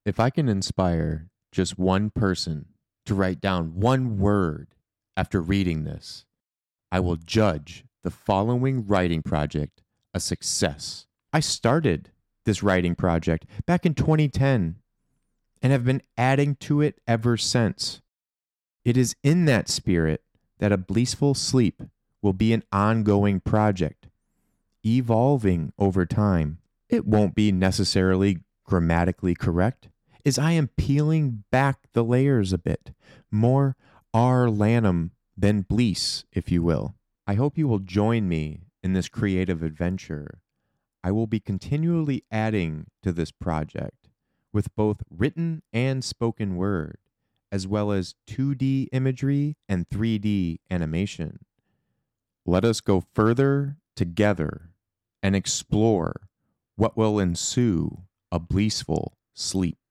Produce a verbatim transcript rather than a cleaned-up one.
If I can inspire just one person to write down one word after reading this, I will judge the following writing project a success. I started this writing project back in twenty ten and have been adding to it ever since. It is in that spirit that A Blissful Sleep will be an ongoing project, evolving over time. It won't be necessarily grammatically correct, as I am peeling back the layers a bit, more R. Lanham than Blease, if you will. I hope you will join me in this creative adventure. I will be continually adding to this project with both written and spoken word, as well as two D imagery and three D animation. Let us go further together and explore what will ensue a blissful sleep.